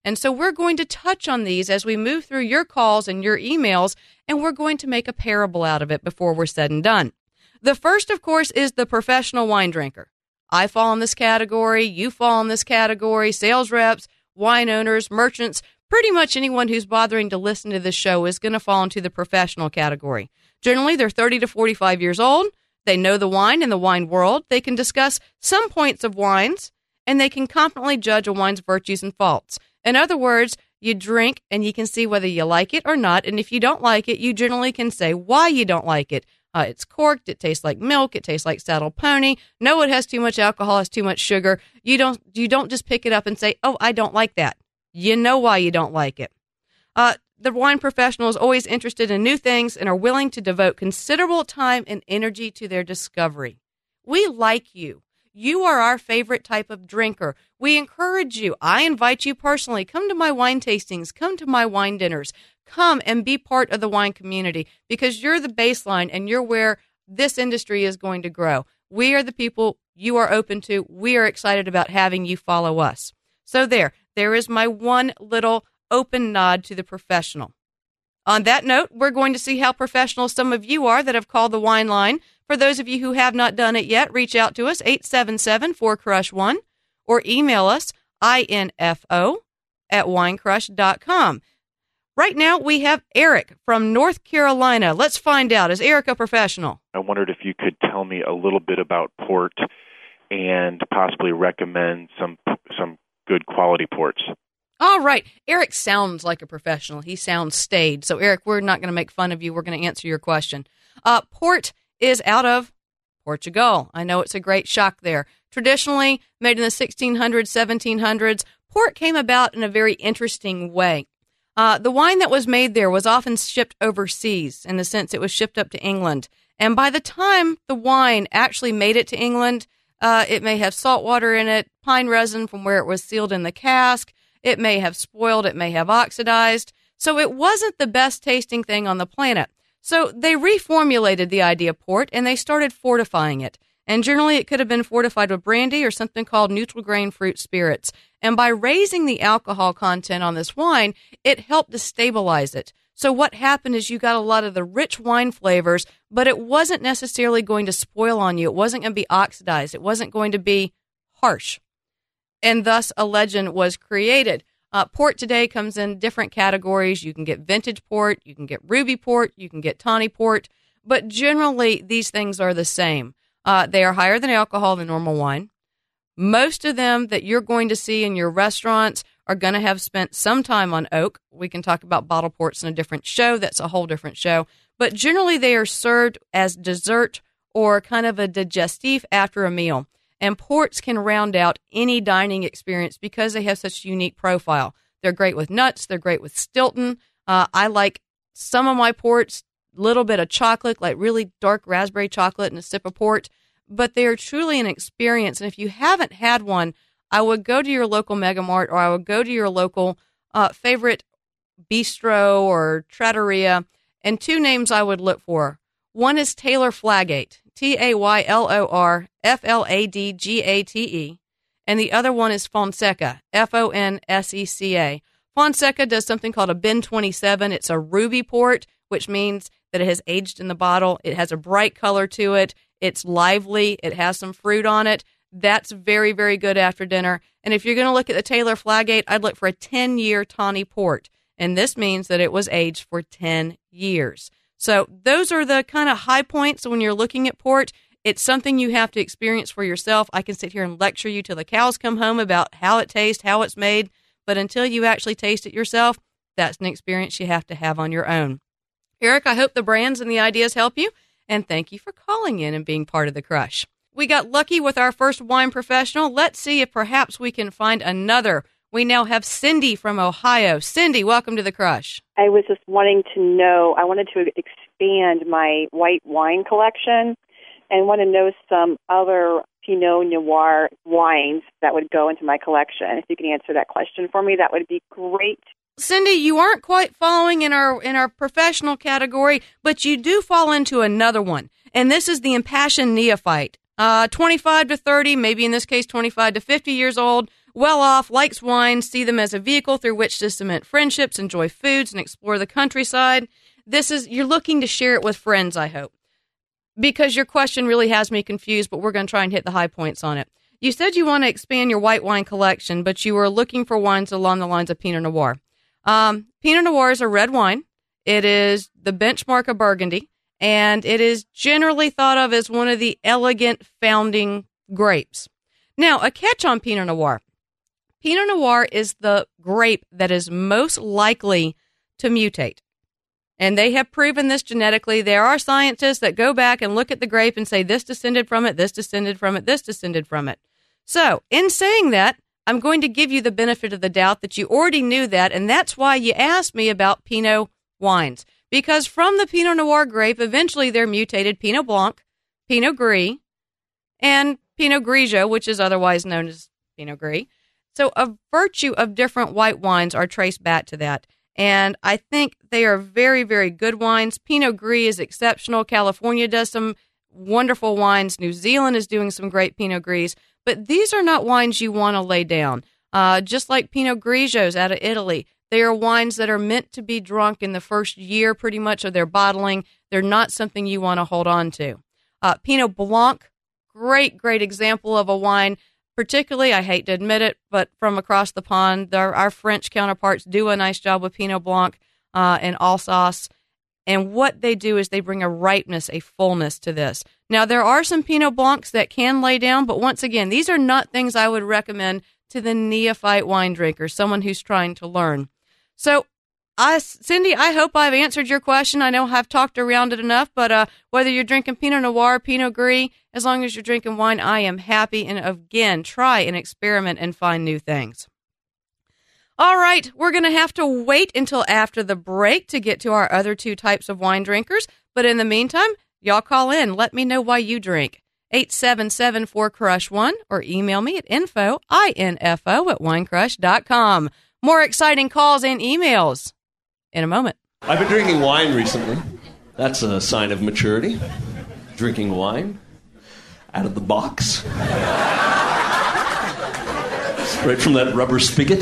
Speaker 5: And so we're going to touch on these as we move through your calls and your emails, and we're going to make a parable out of it before we're said and done. The first, of course, is the professional wine drinker. I fall in this category. You fall in this category. Sales reps, wine owners, merchants, pretty much anyone who's bothering to listen to this show is going to fall into the professional category. Generally, they're thirty to forty-five years old. They know the wine and the wine world. They can discuss some points of wines, and they can confidently judge a wine's virtues and faults. In other words, you drink and you can see whether you like it or not. And if you don't like it, you generally can say why you don't like it. Uh, it's corked. It tastes like milk. It tastes like saddle pony. No, it has too much alcohol. It has too much sugar. You don't, you don't just pick it up and say, oh, I don't like that. You know why you don't like it. Uh, the wine professional is always interested in new things and are willing to devote considerable time and energy to their discovery. We like you. You are our favorite type of drinker. We encourage you. I invite you personally. Come to my wine tastings. Come to my wine dinners. Come and be part of the wine community because you're the baseline and you're where this industry is going to grow. We are the people you are open to. We are excited about having you follow us. So there, there is my one little open nod to the professional. On that note, we're going to see how professional some of you are that have called the wine line. For those of you who have not done it yet, reach out to us, eight seven seven, four crush one, or email us, info at winecrush dot com. Right now, we have Eric from North Carolina. Let's find out. Is Eric a professional?
Speaker 3: I wondered if you could tell me a little bit about port and possibly recommend some some good quality ports.
Speaker 5: All right. Eric sounds like a professional. He sounds staid. So, Eric, we're not going to make fun of you. We're going to answer your question. Uh, port is out of Portugal. I know it's a great shock there. Traditionally made in the sixteen hundreds, seventeen hundreds, port came about in a very interesting way. Uh, the wine that was made there was often shipped overseas in the sense it was shipped up to England. And by the time the wine actually made it to England, uh, it may have salt water in it, pine resin from where it was sealed in the cask. It may have spoiled. It may have oxidized. So it wasn't the best tasting thing on the planet. So they reformulated the idea of port and they started fortifying it. And generally it could have been fortified with brandy or something called neutral grain fruit spirits. And by raising the alcohol content on this wine, it helped to stabilize it. So what happened is you got a lot of the rich wine flavors, but it wasn't necessarily going to spoil on you. It wasn't going to be oxidized. It wasn't going to be harsh. And thus a legend was created. Uh, port today comes in different categories. You can get vintage port, you can get ruby port, you can get tawny port, but generally these things are the same. Uh, they are higher than alcohol than normal wine. Most of them that you're going to see in your restaurants are going to have spent some time on oak. We can talk about bottle ports in a different show. That's a whole different show. But generally they are served as dessert or kind of a digestif after a meal. And ports can round out any dining experience because they have such a unique profile. They're great with nuts. They're great with Stilton. Uh, I like some of my ports, a little bit of chocolate, like really dark raspberry chocolate and a sip of port. But they are truly an experience. And if you haven't had one, I would go to your local Mega Mart or I would go to your local uh, favorite bistro or trattoria. And two names I would look for. One is Taylor Fladgate, T A Y L O R F L A D G A T E. And the other one is Fonseca, F O N S E C A. Fonseca does something called a Ben twenty-seven. It's a ruby port, which means that it has aged in the bottle. It has a bright color to it. It's lively. It has some fruit on it. That's very, very good after dinner. And if you're going to look at the Taylor Fladgate, I'd look for a ten-year tawny port. And this means that it was aged for ten years. So those are the kind of high points when you're looking at port. It's something you have to experience for yourself. I can sit here and lecture you till the cows come home about how it tastes, how it's made. But until you actually taste it yourself, that's an experience you have to have on your own. Eric, I hope the brands and the ideas help you. And thank you for calling in and being part of the Crush. We got lucky with our first wine professional. Let's see if perhaps we can find another. We now have Cindy from Ohio. Cindy, welcome to the Crush.
Speaker 6: I was just wanting to know, I wanted to expand my white wine collection and want to know some other Pinot Noir wines that would go into my collection. If you can answer that question for me, that would be great.
Speaker 5: Cindy, you aren't quite following in our in our professional category, but you do fall into another one, and this is the impassioned neophyte. Uh, twenty-five to thirty, maybe in this case twenty-five to fifty years old, well off, likes wine, see them as a vehicle through which to cement friendships, enjoy foods, and explore the countryside. This is, you're looking to share it with friends, I hope. Because your question really has me confused, but we're going to try and hit the high points on it. You said you want to expand your white wine collection, but you were looking for wines along the lines of Pinot Noir. Um, Pinot Noir is a red wine. It is the benchmark of Burgundy, and it is generally thought of as one of the elegant founding grapes. Now, a catch on Pinot Noir. Pinot Noir is the grape that is most likely to mutate. And they have proven this genetically. There are scientists that go back and look at the grape and say, this descended from it, this descended from it, this descended from it. So, in saying that, I'm going to give you the benefit of the doubt that you already knew that, and that's why you asked me about Pinot wines. Because from the Pinot Noir grape, eventually they're mutated Pinot Blanc, Pinot Gris, and Pinot Grigio, which is otherwise known as Pinot Gris. So a virtue of different white wines are traced back to that. And I think they are very, very good wines. Pinot Gris is exceptional. California does some wonderful wines. New Zealand is doing some great Pinot Gris. But these are not wines you want to lay down. Uh, just like Pinot Grigios out of Italy. They are wines that are meant to be drunk in the first year pretty much of their bottling. They're not something you want to hold on to. Uh, Pinot Blanc, great, great example of a wine. Particularly, I hate to admit it, but from across the pond, our, our French counterparts do a nice job with Pinot Blanc uh, and Alsace. And what they do is they bring a ripeness, a fullness to this. Now, there are some Pinot Blancs that can lay down, but once again, these are not things I would recommend to the neophyte wine drinker, someone who's trying to learn. So, I, Cindy, I hope I've answered your question. I know I've talked around it enough, but uh, whether you're drinking Pinot Noir, Pinot Gris, as long as you're drinking wine, I am happy. And again, try and experiment and find new things. All right, we're going to have to wait until after the break to get to our other two types of wine drinkers. But in the meantime, y'all call in. Let me know why you drink. eight seven seven four crush one or email me at info, I N F O, at winecrush dot com. More exciting calls and emails in a moment.
Speaker 7: I've been drinking wine recently. That's a sign of maturity. Drinking wine out of the box. Straight from that rubber spigot.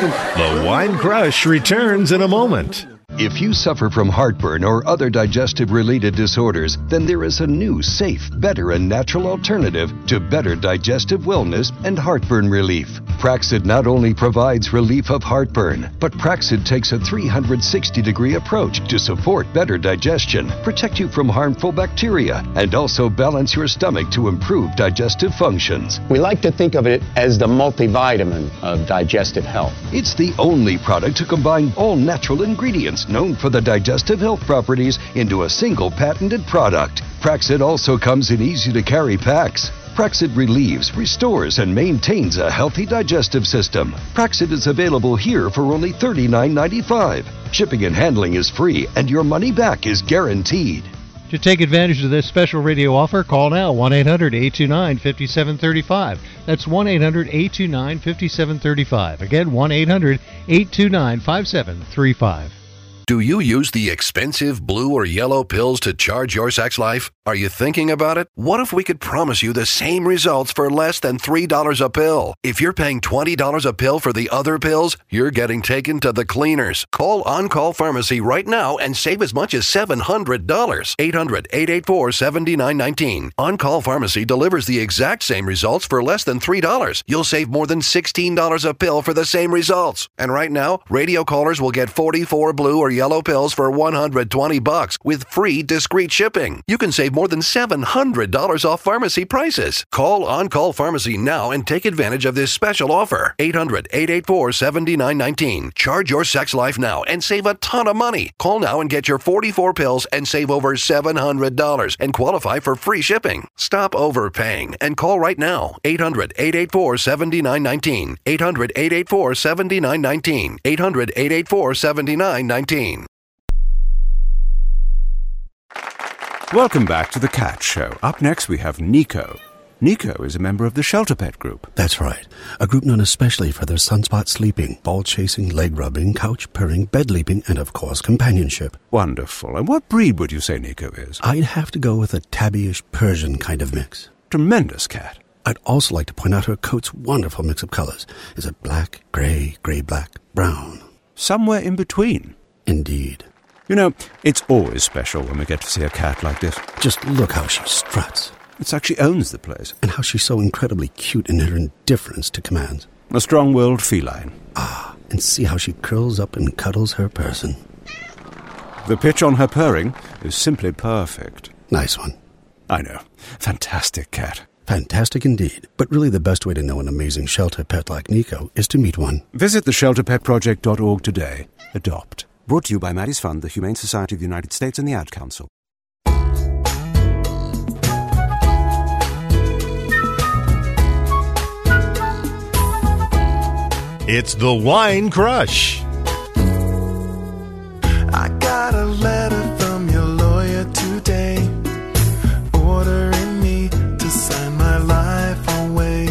Speaker 4: The Wine Crush returns in a moment.
Speaker 8: If you suffer from heartburn or other digestive-related disorders, then there is a new, safe, better, and natural alternative to better digestive wellness and heartburn relief. Praxid not only provides relief of heartburn, but Praxid takes a three hundred sixty degree approach to support better digestion, protect you from harmful bacteria, and also balance your stomach to improve digestive functions.
Speaker 10: We like to think of it as the multivitamin of digestive health.
Speaker 8: It's the only product to combine all natural ingredients known for the digestive health properties into a single patented product. Praxid also comes in easy-to-carry packs. Praxid relieves, restores, and maintains a healthy digestive system. Praxid is available here for only thirty-nine ninety-five. Shipping and handling is free, and your money back is guaranteed.
Speaker 11: To take advantage of this special radio offer, call now one eight hundred eight two nine five seven three five. That's one eight hundred eight two nine five seven three five. Again, one eight hundred eight two nine five seven three five.
Speaker 12: Do you use the expensive blue or yellow pills to charge your sex life? Are you thinking about it? What if we could promise you the same results for less than three dollars a pill? If you're paying twenty dollars a pill for the other pills, you're getting taken to the cleaners. Call On Call Pharmacy right now and save as much as seven hundred dollars. eight hundred eight eight four seven nine one nine. On Call Pharmacy delivers the exact same results for less than three dollars. You'll save more than sixteen dollars a pill for the same results. And right now, radio callers will get forty-four blue or yellow pills for one hundred twenty bucks with free discreet shipping. You can save more than seven hundred dollars off pharmacy prices. Call On Call Pharmacy now and take advantage of this special offer. eight hundred eight eight four seven nine one nine. Charge your sex life now and save a ton of money. Call now and get your forty-four pills and save over seven hundred dollars and qualify for free shipping. Stop overpaying and call right now. eight hundred eight eight four seven nine one nine. eight hundred eight eight four seven nine one nine. eight hundred eight eight four seven nine one nine.
Speaker 13: Welcome back to The Cat Show. Up next, we have Nico. Nico is a member of the Shelter Pet Group.
Speaker 14: That's right. A group known especially for their sunspot sleeping, ball chasing, leg rubbing, couch purring, bed leaping, and of course, companionship.
Speaker 13: Wonderful. And what breed would you say Nico is?
Speaker 14: I'd have to go with a tabbyish Persian kind of mix.
Speaker 13: Tremendous cat.
Speaker 14: I'd also like to point out her coat's wonderful mix of colors. Is it black, gray, gray-black, brown?
Speaker 13: Somewhere in between.
Speaker 14: Indeed.
Speaker 13: You know, it's always special when we get to see a cat like this.
Speaker 14: Just look how she struts.
Speaker 13: It's like she owns the place.
Speaker 14: And how she's so incredibly cute in her indifference to commands.
Speaker 13: A strong-willed feline.
Speaker 14: Ah, and see how she curls up and cuddles her person.
Speaker 13: The pitch on her purring is simply perfect.
Speaker 14: Nice one.
Speaker 13: I know. Fantastic cat.
Speaker 14: Fantastic indeed. But really the best way to know an amazing shelter pet like Nico is to meet one.
Speaker 13: Visit the shelter pet project dot org today. Adopt. Brought to you by Maddie's Fund, the Humane Society of the United States, and the Ad Council.
Speaker 4: It's the Wine Crush.
Speaker 27: I got a letter from your lawyer today, ordering me to sign my life away.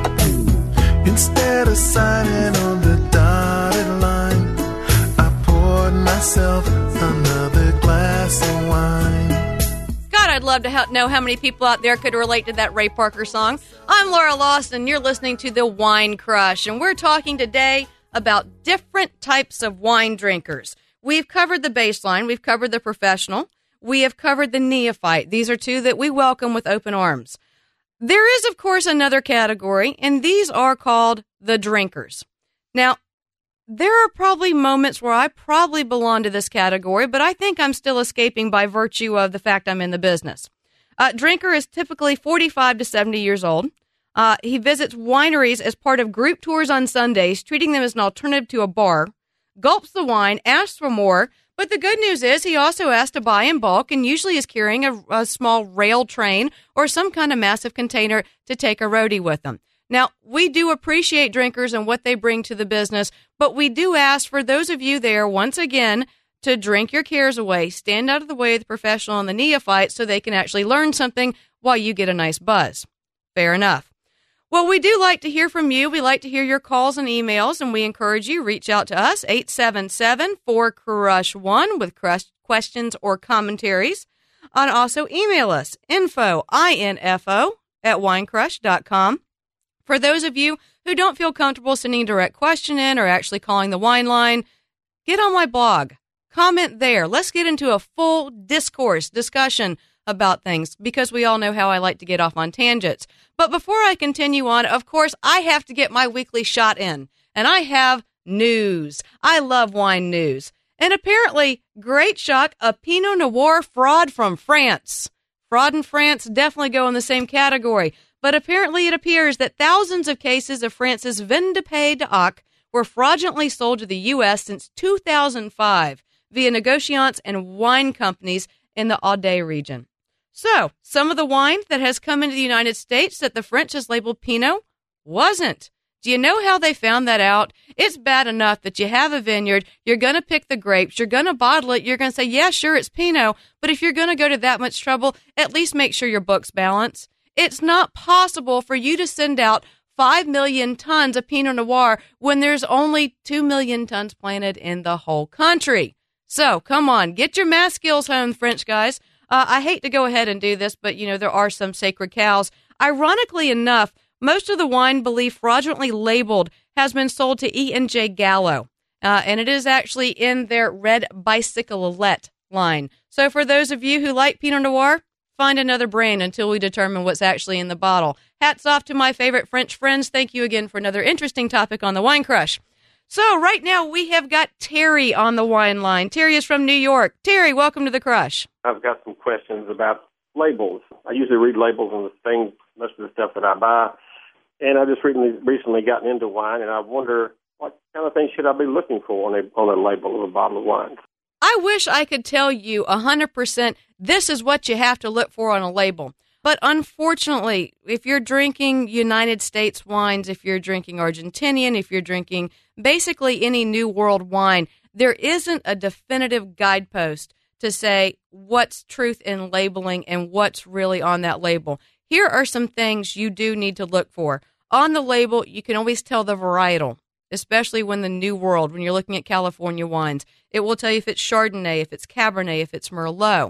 Speaker 27: Instead of signing on the dotted line, I poured myself another glass of wine.
Speaker 5: God, I'd love to ha- know how many people out there could relate to that Ray Parker song. I'm Laura Lawson, and you're listening to The Wine Crush, and we're talking today about different types of wine drinkers. We've covered the baseline, we've covered the professional, we have covered the neophyte. These are two that we welcome with open arms. There is, of course, another category, and these are called the drinkers. Now, there are probably moments where I probably belong to this category, but I think I'm still escaping by virtue of the fact I'm in the business. Uh, drinker is typically forty-five to seventy years old. Uh, he visits wineries as part of group tours on Sundays, treating them as an alternative to a bar, gulps the wine, asks for more, but the good news is he also asks to buy in bulk and usually is carrying a, a small rail train or some kind of massive container to take a roadie with them. Now, we do appreciate drinkers and what they bring to the business, but we do ask for those of you there, once again, to drink your cares away, stand out of the way of the professional and the neophyte so they can actually learn something while you get a nice buzz. Fair enough. Well, we do like to hear from you. We like to hear your calls and emails, and we encourage you, reach out to us, eight seven seven, four, C R U S H one, with questions or commentaries. And also email us, info, I N F O, at winecrush dot com. For those of you who don't feel comfortable sending a direct question in or actually calling the wine line, get on my blog. Comment there. Let's get into a full discourse, discussion about things, because we all know how I like to get off on tangents. But before I continue on, of course, I have to get my weekly shot in. And I have news. I love wine news. And apparently, great shock, a Pinot Noir fraud from France. Fraud in France definitely go in the same category. But apparently it appears that thousands of cases of France's Vin de Pays d'Oc were fraudulently sold to the U S since two thousand five via negociants and wine companies in the Aude region. So, some of the wine that has come into the United States that the French has labeled Pinot wasn't. Do you know how they found that out? It's bad enough that you have a vineyard, you're going to pick the grapes, you're going to bottle it, you're going to say, yeah, sure, it's Pinot, but if you're going to go to that much trouble, at least make sure your books balance. It's not possible for you to send out five million tons of Pinot Noir when there's only two million tons planted in the whole country. So, come on, get your math skills home, French guys. Uh, I hate to go ahead and do this, but, you know, there are some sacred cows. Ironically enough, most of the wine believed fraudulently labeled has been sold to E and J Gallo, uh, and it is actually in their Red Bicyclette line. So for those of you who like Pinot Noir, find another brand until we determine what's actually in the bottle. Hats off to my favorite French friends. Thank you again for another interesting topic on the Wine Crush. So right now we have got Terry on the wine line. Terry is from New York. Terry, welcome to the Crush.
Speaker 9: I've got some questions about labels. I usually read labels on the things, most of the stuff that I buy. And I just recently, recently gotten into wine, and I wonder what kind of things should I be looking for on a, on a label of a bottle of wine?
Speaker 5: I wish I could tell you one hundred percent this is what you have to look for on a label. But unfortunately, if you're drinking United States wines, if you're drinking Argentinian, if you're drinking basically any New World wine, there isn't a definitive guidepost to say what's truth in labeling and what's really on that label. Here are some things you do need to look for. On the label, you can always tell the varietal, especially when the New World, when you're looking at California wines. It will tell you if it's Chardonnay, if it's Cabernet, if it's Merlot.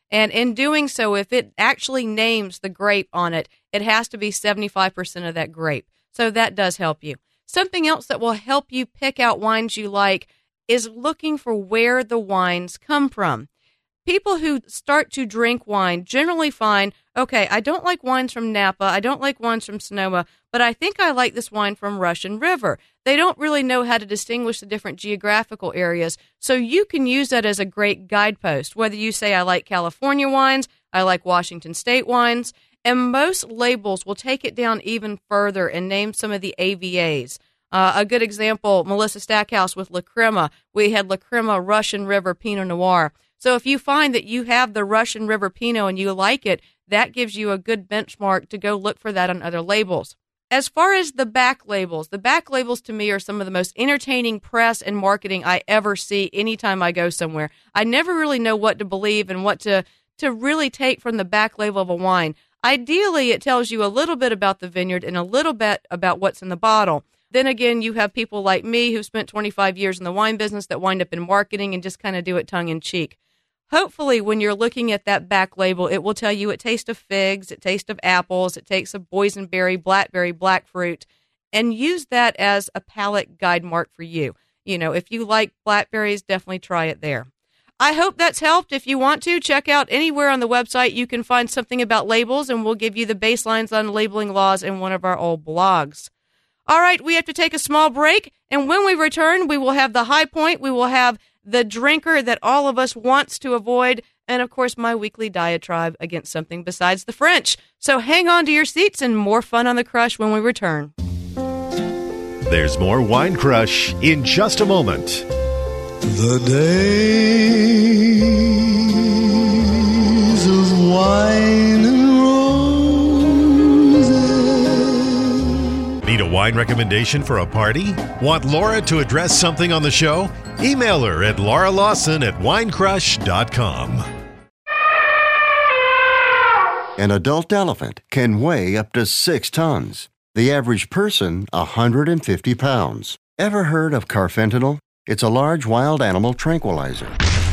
Speaker 5: And in doing so, if it actually names the grape on it, it has to be seventy-five percent of that grape. So that does help you. Something else that will help you pick out wines you like is looking for where the wines come from. People who start to drink wine generally find, okay, I don't like wines from Napa, I don't like wines from Sonoma, but I think I like this wine from Russian River. They don't really know how to distinguish the different geographical areas, so you can use that as a great guidepost, whether you say I like California wines, I like Washington State wines, and most labels will take it down even further and name some of the A V As. Uh, a good example, Melissa Stackhouse with La Crema. We had La Crema Russian River Pinot Noir. So if you find that you have the Russian River Pinot and you like it, that gives you a good benchmark to go look for that on other labels. As far as the back labels, the back labels to me are some of the most entertaining press and marketing I ever see anytime I go somewhere. I never really know what to believe and what to, to really take from the back label of a wine. Ideally, it tells you a little bit about the vineyard and a little bit about what's in the bottle. Then again, you have people like me who spent twenty-five years in the wine business that wind up in marketing and just kind of do it tongue-in-cheek. Hopefully, when you're looking at that back label, it will tell you it tastes of figs, it tastes of apples, it tastes of boysenberry, blackberry, blackfruit, and use that as a palate guide mark for you. You know, if you like blackberries, definitely try it there. I hope that's helped. If you want to, check out anywhere on the website. You can find something about labels, and we'll give you the baselines on labeling laws in one of our old blogs. All right, we have to take a small break, and when we return, we will have the high point. We will have the drinker that all of us wants to avoid, and of course, my weekly diatribe against something besides the French. So hang on to your seats and more fun on the Crush when we return.
Speaker 4: There's more Wine Crush in just a moment.
Speaker 27: The days of wine and
Speaker 4: Need a wine recommendation for a party? Want Laura to address something on the show? Email her at laura lawson at wine crush dot com.
Speaker 15: An adult elephant can weigh up to six tons. The average person, one hundred fifty pounds. Ever heard of carfentanil? It's a large wild animal tranquilizer.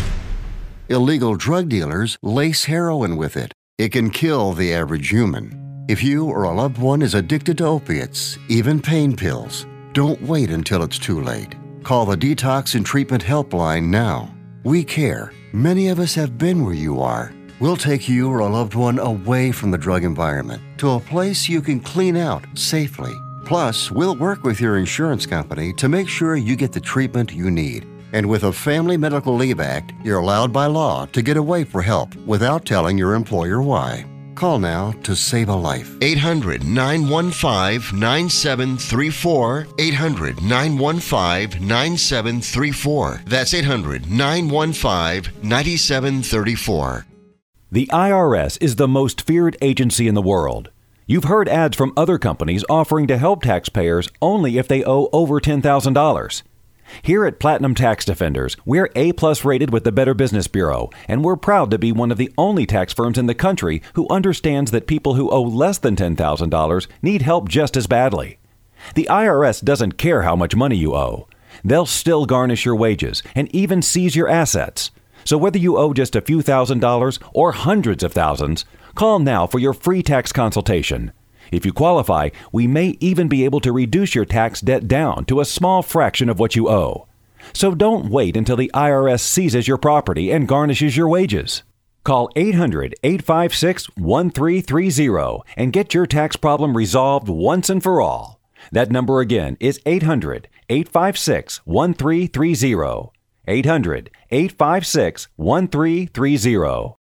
Speaker 15: Illegal drug dealers lace heroin with it. It can kill the average human. If you or a loved one is addicted to opiates, even pain pills, don't wait until it's too late. Call the Detox and Treatment Helpline now. We care. Many of us have been where you are. We'll take you or a loved one away from the drug environment to a place you can clean out safely. Plus, we'll work with your insurance company to make sure you get the treatment you need. And with a Family Medical Leave Act, you're allowed by law to get away for help without telling your employer why. Call now to save a life.
Speaker 16: eight hundred, nine one five, nine seven three four. eight hundred, nine one five, nine seven three four. That's eight hundred, nine one five, nine seven three four.
Speaker 17: The I R S is the most feared agency in the world. You've heard ads from other companies offering to help taxpayers only if they owe over ten thousand dollars. Here at Platinum Tax Defenders, we're A-plus rated with the Better Business Bureau, and we're proud to be one of the only tax firms in the country who understands that people who owe less than ten thousand dollars need help just as badly. The I R S doesn't care how much money you owe. They'll still garnish your wages and even seize your assets. So whether you owe just a few thousand dollars or hundreds of thousands, call now for your free tax consultation. If you qualify, we may even be able to reduce your tax debt down to a small fraction of what you owe. So don't wait until the I R S seizes your property and garnishes your wages. Call eight hundred, eight five six, one three three zero and get your tax problem resolved once and for all. That number again is eight hundred, eight five six, one three three zero. eight hundred, eight five six, one three three zero.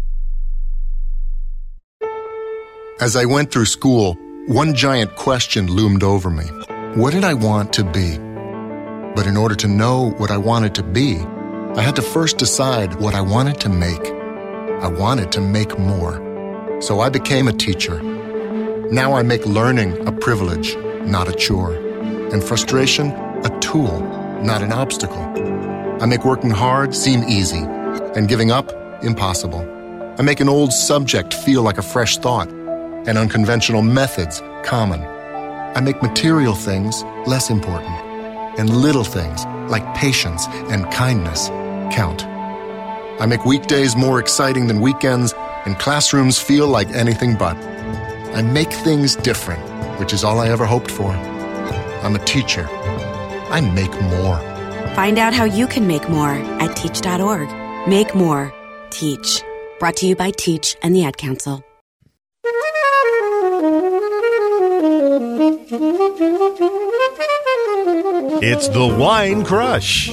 Speaker 18: As I went through school, one giant question loomed over me. What did I want to be? But in order to know what I wanted to be, I had to first decide what I wanted to make. I wanted to make more. So I became a teacher. Now I make learning a privilege, not a chore, and frustration a tool, not an obstacle. I make working hard seem easy, and giving up impossible. I make an old subject feel like a fresh thought, and unconventional methods common. I make material things less important, and little things like patience and kindness count. I make weekdays more exciting than weekends, and classrooms feel like anything but. I make things different, which is all I ever hoped for. I'm a teacher. I make more.
Speaker 1: Find out how you can make more at teach dot org. Make more. Teach. Brought to you by Teach and the Ad Council.
Speaker 4: It's the Wine Crush.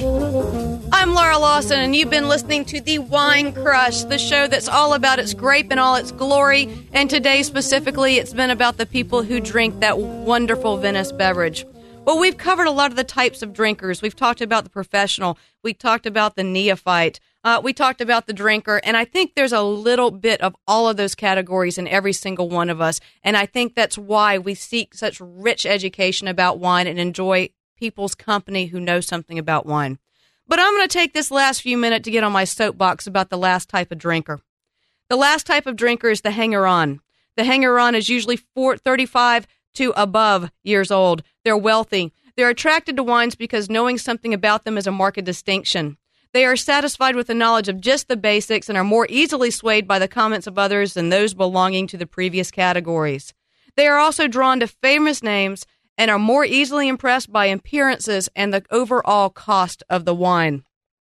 Speaker 5: I'm Laura Lawson, and you've been listening to The Wine Crush, the show that's all about its grape and all its glory. And today, specifically, it's been about the people who drink that wonderful Venice beverage. Well, we've covered a lot of the types of drinkers. We've talked about the professional. We talked about the neophyte. Uh, we talked about the drinker. And I think there's a little bit of all of those categories in every single one of us. And I think that's why we seek such rich education about wine and enjoy people's company who know something about wine. But I'm going to take this last few minutes to get on my soapbox about the last type of drinker. The last type of drinker is the hanger-on. The hanger-on is usually four, thirty-five to above years old. They're wealthy. They're attracted to wines because knowing something about them is a marked distinction. They are satisfied with the knowledge of just the basics and are more easily swayed by the comments of others than those belonging to the previous categories. They are also drawn to famous names and are more easily impressed by appearances and the overall cost of the wine.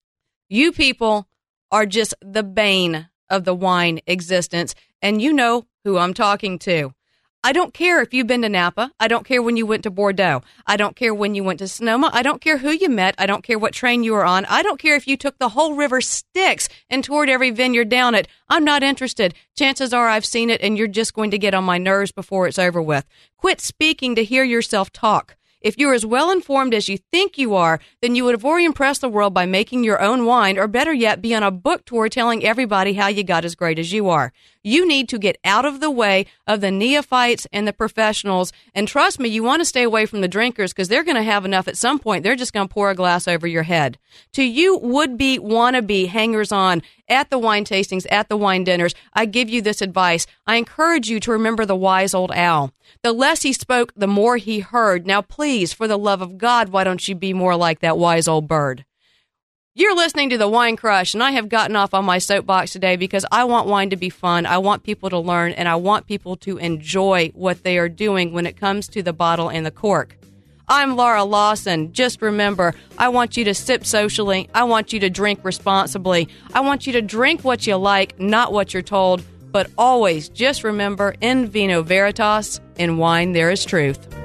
Speaker 5: You people are just the bane of the wine existence, and you know who I'm talking to. I don't care if you've been to Napa. I don't care when you went to Bordeaux. I don't care when you went to Sonoma. I don't care who you met. I don't care what train you were on. I don't care if you took the whole river Styx and toured every vineyard down it. I'm not interested. Chances are I've seen it, and you're just going to get on my nerves before it's over with. Quit speaking to hear yourself talk. If you're as well informed as you think you are, then you would have already impressed the world by making your own wine, or better yet, be on a book tour telling everybody how you got as great as you are. You need to get out of the way of the neophytes and the professionals. And trust me, you want to stay away from the drinkers because they're going to have enough at some point. They're just going to pour a glass over your head. To you would-be, wannabe hangers-on at the wine tastings, at the wine dinners, I give you this advice. I encourage you to remember the wise old owl. The less he spoke, the more he heard. Now, please, for the love of God, why don't you be more like that wise old bird? You're listening to The Wine Crush, and I have gotten off on my soapbox today because I want wine to be fun, I want people to learn, and I want people to enjoy what they are doing when it comes to the bottle and the cork. I'm Laura Lawson. Just remember, I want you to sip socially. I want you to drink responsibly. I want you to drink what you like, not what you're told. But always just remember, in vino veritas, in wine there is truth.